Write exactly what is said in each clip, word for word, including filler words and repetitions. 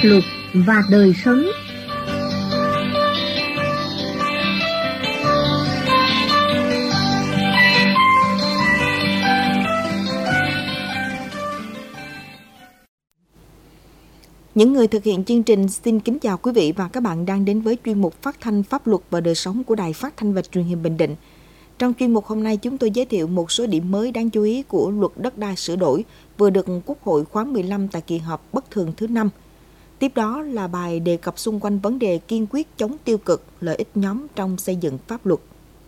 luật và đời sống. Những người thực hiện chương trình xin kính chào quý vị và các bạn đang đến với chuyên mục phát thanh pháp luật và đời sống của Đài Phát thanh và Truyền hình Bình Định. Trong chuyên mục hôm nay, chúng tôi giới thiệu một số điểm mới đáng chú ý của luật đất đai sửa đổi vừa được Quốc hội khóa mười lăm tại kỳ họp bất thường thứ năm. Tiếp đó là bài đề cập xung quanh vấn đề kiên quyết chống tiêu cực, lợi ích nhóm trong xây dựng pháp luật.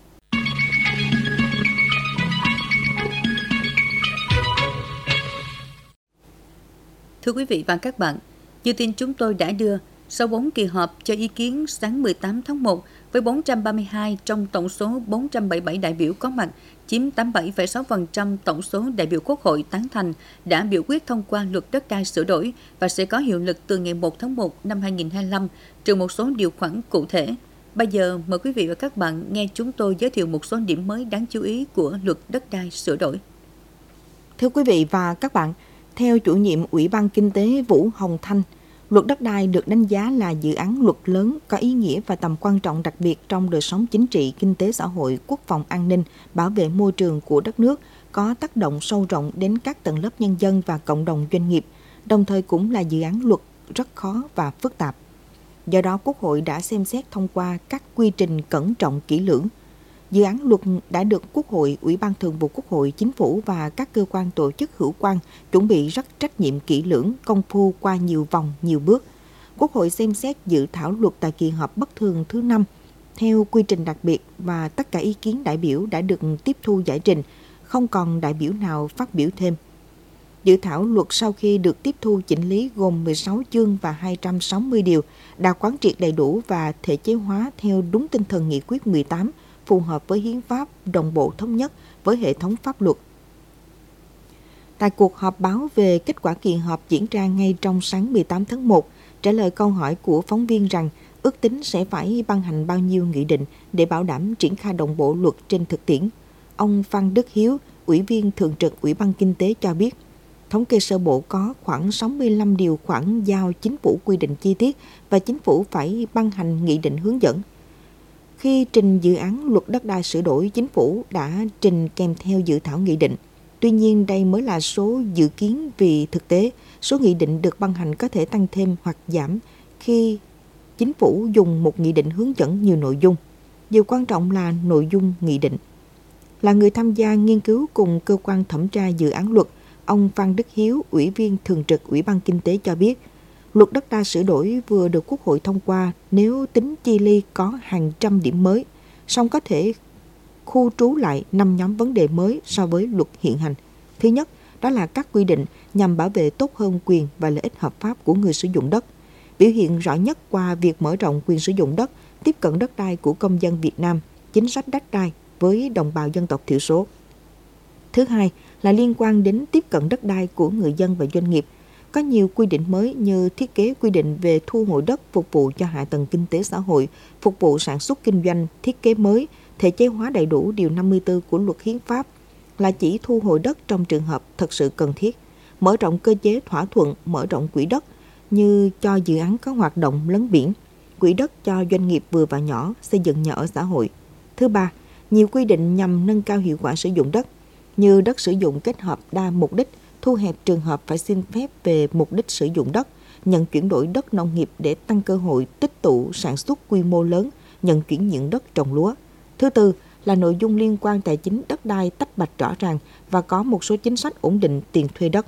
Thưa quý vị và các bạn, như tin chúng tôi đã đưa, sau bốn kỳ họp cho ý kiến sáng mười tám tháng một với bốn trăm ba mươi hai trong tổng số bốn trăm bảy mươi bảy đại biểu có mặt, chiếm tám mươi bảy phẩy sáu phần trăm tổng số đại biểu Quốc hội tán thành, đã biểu quyết thông qua luật đất đai sửa đổi và sẽ có hiệu lực từ ngày một tháng một năm hai nghìn không trăm hai mươi lăm, trừ một số điều khoản cụ thể. Bây giờ, mời quý vị và các bạn nghe chúng tôi giới thiệu một số điểm mới đáng chú ý của luật đất đai sửa đổi. Thưa quý vị và các bạn, theo chủ nhiệm Ủy ban Kinh tế Vũ Hồng Thanh, luật đất đai được đánh giá là dự án luật lớn có ý nghĩa và tầm quan trọng đặc biệt trong đời sống chính trị, kinh tế xã hội, quốc phòng an ninh, bảo vệ môi trường của đất nước, có tác động sâu rộng đến các tầng lớp nhân dân và cộng đồng doanh nghiệp, đồng thời cũng là dự án luật rất khó và phức tạp. Do đó, Quốc hội đã xem xét thông qua các quy trình cẩn trọng kỹ lưỡng. Dự án luật đã được Quốc hội, Ủy ban Thường vụ Quốc hội, Chính phủ và các cơ quan tổ chức hữu quan chuẩn bị rất trách nhiệm kỹ lưỡng, công phu qua nhiều vòng, nhiều bước. Quốc hội xem xét dự thảo luật tại kỳ họp bất thường thứ năm theo quy trình đặc biệt và tất cả ý kiến đại biểu đã được tiếp thu giải trình, không còn đại biểu nào phát biểu thêm. Dự thảo luật sau khi được tiếp thu chỉnh lý gồm mười sáu chương và hai trăm sáu mươi điều, đã quán triệt đầy đủ và thể chế hóa theo đúng tinh thần nghị quyết mười tám, phù hợp với hiến pháp, đồng bộ thống nhất với hệ thống pháp luật. Tại cuộc họp báo về kết quả kỳ họp diễn ra ngay trong sáng mười tám tháng một, trả lời câu hỏi của phóng viên rằng ước tính sẽ phải ban hành bao nhiêu nghị định để bảo đảm triển khai đồng bộ luật trên thực tiễn, ông Phan Đức Hiếu, Ủy viên Thường trực Ủy ban Kinh tế cho biết, thống kê sơ bộ có khoảng sáu mươi lăm điều khoản giao chính phủ quy định chi tiết và chính phủ phải ban hành nghị định hướng dẫn. Khi trình dự án luật đất đai sửa đổi, chính phủ đã trình kèm theo dự thảo nghị định. Tuy nhiên, đây mới là số dự kiến vì thực tế, số nghị định được ban hành có thể tăng thêm hoặc giảm khi chính phủ dùng một nghị định hướng dẫn nhiều nội dung. Điều quan trọng là nội dung nghị định. Là người tham gia nghiên cứu cùng cơ quan thẩm tra dự án luật, ông Phan Đức Hiếu, Ủy viên Thường trực Ủy ban Kinh tế cho biết, luật đất đai sửa đổi vừa được Quốc hội thông qua nếu tính chi ly có hàng trăm điểm mới, song có thể khu trú lại năm nhóm vấn đề mới so với luật hiện hành. Thứ nhất, đó là các quy định nhằm bảo vệ tốt hơn quyền và lợi ích hợp pháp của người sử dụng đất, biểu hiện rõ nhất qua việc mở rộng quyền sử dụng đất, tiếp cận đất đai của công dân Việt Nam, chính sách đất đai với đồng bào dân tộc thiểu số. Thứ hai là liên quan đến tiếp cận đất đai của người dân và doanh nghiệp. Có nhiều quy định mới như thiết kế quy định về thu hồi đất phục vụ cho hạ tầng kinh tế xã hội, phục vụ sản xuất kinh doanh, thiết kế mới, thể chế hóa đầy đủ điều năm mươi tư của luật hiến pháp là chỉ thu hồi đất trong trường hợp thật sự cần thiết, mở rộng cơ chế thỏa thuận, mở rộng quỹ đất như cho dự án có hoạt động lấn biển, quỹ đất cho doanh nghiệp vừa và nhỏ, xây dựng nhà ở xã hội. Thứ ba, nhiều quy định nhằm nâng cao hiệu quả sử dụng đất như đất sử dụng kết hợp đa mục đích, thu hẹp trường hợp phải xin phép về mục đích sử dụng đất, nhận chuyển đổi đất nông nghiệp để tăng cơ hội tích tụ sản xuất quy mô lớn, nhận chuyển nhượng đất trồng lúa. Thứ tư là nội dung liên quan tài chính đất đai tách bạch rõ ràng và có một số chính sách ổn định tiền thuê đất.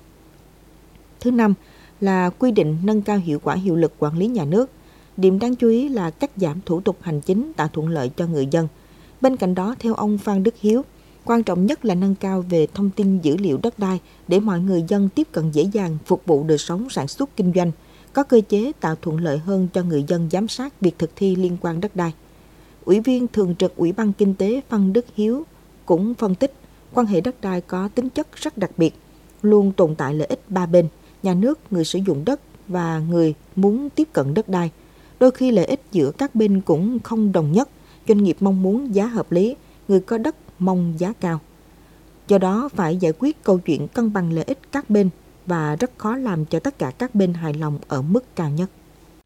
Thứ năm là quy định nâng cao hiệu quả hiệu lực quản lý nhà nước. Điểm đáng chú ý là cắt giảm thủ tục hành chính tạo thuận lợi cho người dân. Bên cạnh đó, theo ông Phan Đức Hiếu, quan trọng nhất là nâng cao về thông tin dữ liệu đất đai để mọi người dân tiếp cận dễ dàng phục vụ đời sống sản xuất kinh doanh, có cơ chế tạo thuận lợi hơn cho người dân giám sát việc thực thi liên quan đất đai. Ủy viên Thường trực Ủy ban Kinh tế Phan Đức Hiếu cũng phân tích quan hệ đất đai có tính chất rất đặc biệt, luôn tồn tại lợi ích ba bên, nhà nước, người sử dụng đất và người muốn tiếp cận đất đai. Đôi khi lợi ích giữa các bên cũng không đồng nhất, doanh nghiệp mong muốn giá hợp lý, người có đất mong giá cao. Do đó phải giải quyết câu chuyện cân bằng lợi ích các bên và rất khó làm cho tất cả các bên hài lòng ở mức cao nhất.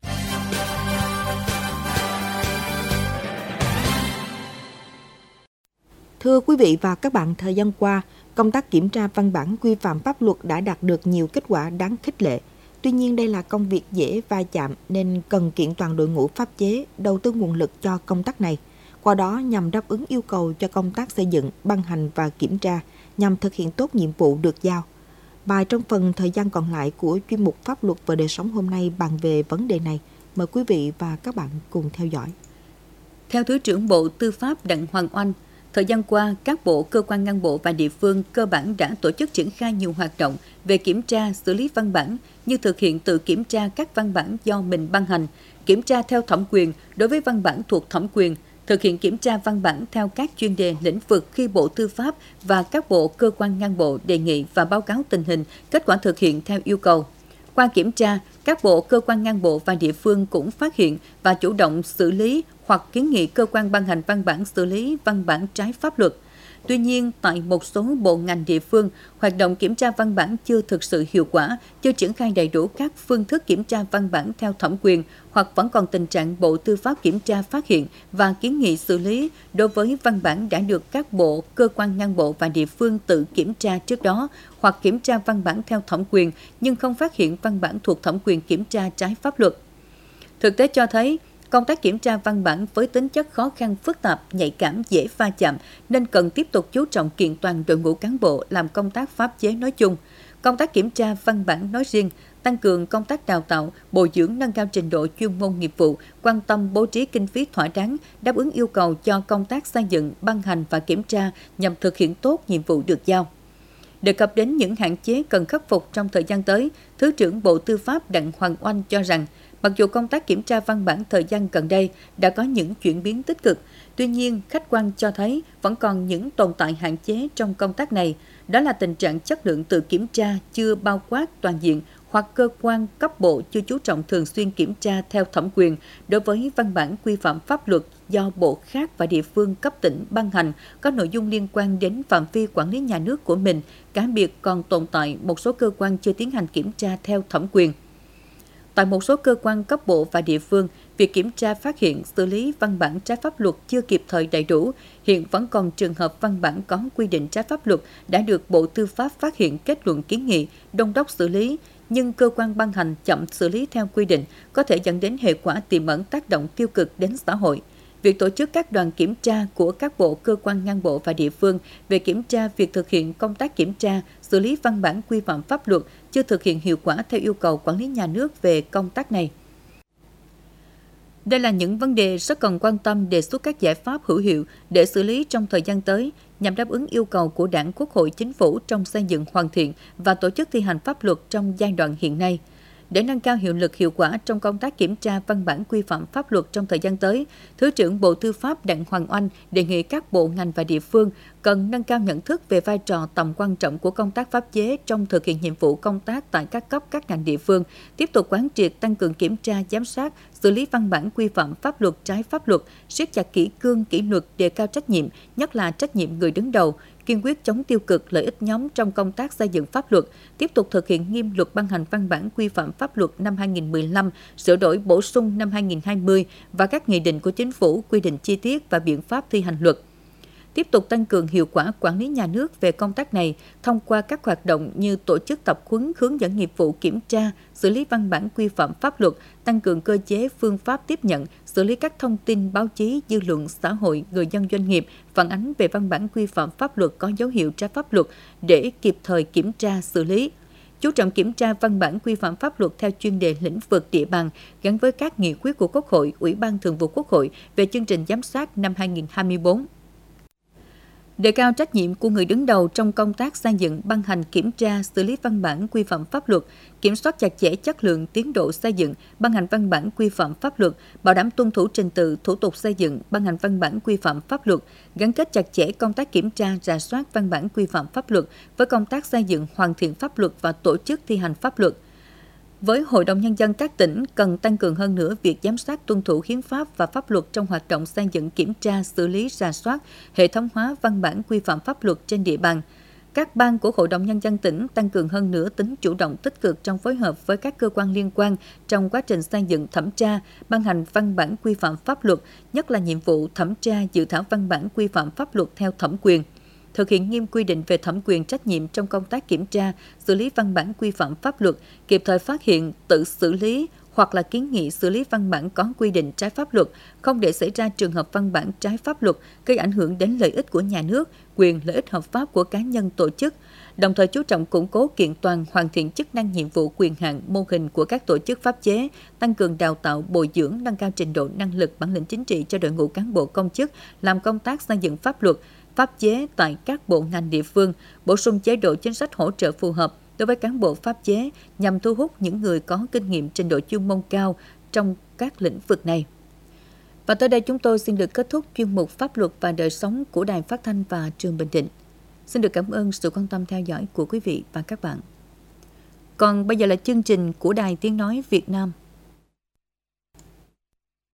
Thưa quý vị và các bạn, thời gian qua, công tác kiểm tra văn bản quy phạm pháp luật đã đạt được nhiều kết quả đáng khích lệ. Tuy nhiên, đây là công việc dễ va chạm nên cần kiện toàn đội ngũ pháp chế, đầu tư nguồn lực cho công tác này. Qua đó nhằm đáp ứng yêu cầu cho công tác xây dựng, ban hành và kiểm tra nhằm thực hiện tốt nhiệm vụ được giao. Bài trong phần thời gian còn lại của chuyên mục Pháp luật và đời sống hôm nay bàn về vấn đề này. Mời quý vị và các bạn cùng theo dõi. Theo Thứ trưởng Bộ Tư pháp Đặng Hoàng Oanh, thời gian qua, các bộ, cơ quan ngang bộ và địa phương cơ bản đã tổ chức triển khai nhiều hoạt động về kiểm tra, xử lý văn bản như thực hiện tự kiểm tra các văn bản do mình ban hành, kiểm tra theo thẩm quyền đối với văn bản thuộc thẩm quyền, thực hiện kiểm tra văn bản theo các chuyên đề lĩnh vực khi Bộ Tư pháp và các bộ, cơ quan ngang bộ đề nghị và báo cáo tình hình, kết quả thực hiện theo yêu cầu. Qua kiểm tra, các bộ, cơ quan ngang bộ và địa phương cũng phát hiện và chủ động xử lý hoặc kiến nghị cơ quan ban hành văn bản xử lý văn bản trái pháp luật. Tuy nhiên, tại một số bộ ngành địa phương, hoạt động kiểm tra văn bản chưa thực sự hiệu quả, chưa triển khai đầy đủ các phương thức kiểm tra văn bản theo thẩm quyền, hoặc vẫn còn tình trạng Bộ Tư pháp kiểm tra phát hiện và kiến nghị xử lý đối với văn bản đã được các bộ, cơ quan ngang bộ và địa phương tự kiểm tra trước đó, hoặc kiểm tra văn bản theo thẩm quyền nhưng không phát hiện văn bản thuộc thẩm quyền kiểm tra trái pháp luật. Thực tế cho thấy, công tác kiểm tra văn bản với tính chất khó khăn, phức tạp, nhạy cảm, dễ va chạm nên cần tiếp tục chú trọng kiện toàn đội ngũ cán bộ làm công tác pháp chế nói chung, công tác kiểm tra văn bản nói riêng, tăng cường công tác đào tạo, bồi dưỡng nâng cao trình độ chuyên môn nghiệp vụ, quan tâm bố trí kinh phí thỏa đáng, đáp ứng yêu cầu cho công tác xây dựng, ban hành và kiểm tra nhằm thực hiện tốt nhiệm vụ được giao. Đề cập đến những hạn chế cần khắc phục trong thời gian tới, Thứ trưởng Bộ Tư pháp Đặng Hoàng Oanh cho rằng, mặc dù công tác kiểm tra văn bản thời gian gần đây đã có những chuyển biến tích cực, tuy nhiên khách quan cho thấy vẫn còn những tồn tại hạn chế trong công tác này. Đó là tình trạng chất lượng tự kiểm tra chưa bao quát toàn diện hoặc cơ quan cấp bộ chưa chú trọng thường xuyên kiểm tra theo thẩm quyền đối với văn bản quy phạm pháp luật do bộ khác và địa phương cấp tỉnh ban hành có nội dung liên quan đến phạm vi quản lý nhà nước của mình, cá biệt còn tồn tại một số cơ quan chưa tiến hành kiểm tra theo thẩm quyền. Tại một số cơ quan cấp bộ và địa phương, việc kiểm tra phát hiện, xử lý văn bản trái pháp luật chưa kịp thời đầy đủ, hiện vẫn còn trường hợp văn bản có quy định trái pháp luật đã được Bộ Tư pháp phát hiện kết luận kiến nghị, đôn đốc xử lý, nhưng cơ quan ban hành chậm xử lý theo quy định có thể dẫn đến hệ quả tiềm ẩn tác động tiêu cực đến xã hội. Việc tổ chức các đoàn kiểm tra của các bộ, cơ quan ngang bộ và địa phương về kiểm tra việc thực hiện công tác kiểm tra, xử lý văn bản quy phạm pháp luật chưa thực hiện hiệu quả theo yêu cầu quản lý nhà nước về công tác này. Đây là những vấn đề rất cần quan tâm, đề xuất các giải pháp hữu hiệu để xử lý trong thời gian tới nhằm đáp ứng yêu cầu của Đảng, Quốc hội, Chính phủ trong xây dựng hoàn thiện và tổ chức thi hành pháp luật trong giai đoạn hiện nay. Để nâng cao hiệu lực hiệu quả trong công tác kiểm tra văn bản quy phạm pháp luật trong thời gian tới, Thứ trưởng Bộ Tư pháp Đặng Hoàng Oanh đề nghị các bộ ngành và địa phương cần nâng cao nhận thức về vai trò tầm quan trọng của công tác pháp chế trong thực hiện nhiệm vụ công tác tại các cấp các ngành địa phương, tiếp tục quán triệt tăng cường kiểm tra, giám sát, xử lý văn bản quy phạm pháp luật trái pháp luật, siết chặt kỷ cương kỷ luật, đề cao trách nhiệm, nhất là trách nhiệm người đứng đầu, kiên quyết chống tiêu cực lợi ích nhóm trong công tác xây dựng pháp luật, tiếp tục thực hiện nghiêm luật ban hành văn bản quy phạm pháp luật năm hai nghìn không trăm mười lăm, sửa đổi bổ sung năm hai nghìn không trăm hai mươi và các nghị định của Chính phủ quy định chi tiết và biện pháp thi hành luật. Tiếp tục tăng cường hiệu quả quản lý nhà nước về công tác này thông qua các hoạt động như tổ chức tập huấn hướng dẫn nghiệp vụ kiểm tra, xử lý văn bản quy phạm pháp luật, tăng cường cơ chế phương pháp tiếp nhận, xử lý các thông tin báo chí, dư luận, xã hội, người dân doanh nghiệp phản ánh về văn bản quy phạm pháp luật có dấu hiệu trái pháp luật để kịp thời kiểm tra, xử lý. Chú trọng kiểm tra văn bản quy phạm pháp luật theo chuyên đề lĩnh vực địa bàn gắn với các nghị quyết của Quốc hội, Ủy ban Thường vụ Quốc hội về chương trình giám sát năm hai nghìn không trăm hai mươi tư. Đề cao trách nhiệm của người đứng đầu trong công tác xây dựng, ban hành, kiểm tra, xử lý văn bản quy phạm pháp luật, kiểm soát chặt chẽ chất lượng, tiến độ xây dựng, ban hành văn bản quy phạm pháp luật, bảo đảm tuân thủ trình tự, thủ tục xây dựng, ban hành văn bản quy phạm pháp luật, gắn kết chặt chẽ công tác kiểm tra, rà soát văn bản quy phạm pháp luật với công tác xây dựng, hoàn thiện pháp luật và tổ chức thi hành pháp luật. Với Hội đồng Nhân dân các tỉnh cần tăng cường hơn nữa việc giám sát tuân thủ hiến pháp và pháp luật trong hoạt động xây dựng, kiểm tra, xử lý, rà soát, hệ thống hóa văn bản quy phạm pháp luật trên địa bàn. Các ban của Hội đồng Nhân dân tỉnh tăng cường hơn nữa tính chủ động tích cực trong phối hợp với các cơ quan liên quan trong quá trình xây dựng, thẩm tra, ban hành văn bản quy phạm pháp luật, nhất là nhiệm vụ thẩm tra dự thảo văn bản quy phạm pháp luật theo thẩm quyền. Thực hiện nghiêm quy định về thẩm quyền trách nhiệm trong công tác kiểm tra, xử lý văn bản quy phạm pháp luật, kịp thời phát hiện, tự xử lý hoặc là kiến nghị xử lý văn bản có quy định trái pháp luật, không để xảy ra trường hợp văn bản trái pháp luật gây ảnh hưởng đến lợi ích của nhà nước, quyền lợi ích hợp pháp của cá nhân tổ chức, đồng thời chú trọng củng cố kiện toàn, hoàn thiện chức năng, nhiệm vụ, quyền hạn, mô hình của các tổ chức pháp chế, tăng cường đào tạo, bồi dưỡng, nâng cao trình độ năng lực, bản lĩnh chính trị cho đội ngũ cán bộ công chức làm công tác xây dựng pháp luật, pháp chế tại các bộ ngành địa phương, bổ sung chế độ chính sách hỗ trợ phù hợp đối với cán bộ pháp chế nhằm thu hút những người có kinh nghiệm, trình độ chuyên môn cao trong các lĩnh vực này. Và tới đây chúng tôi xin được kết thúc chuyên mục Pháp luật và đời sống của Đài Phát thanh và Truyền Bình Định. Xin được cảm ơn sự quan tâm theo dõi của quý vị và các bạn. Còn bây giờ là chương trình của Đài Tiếng nói Việt Nam.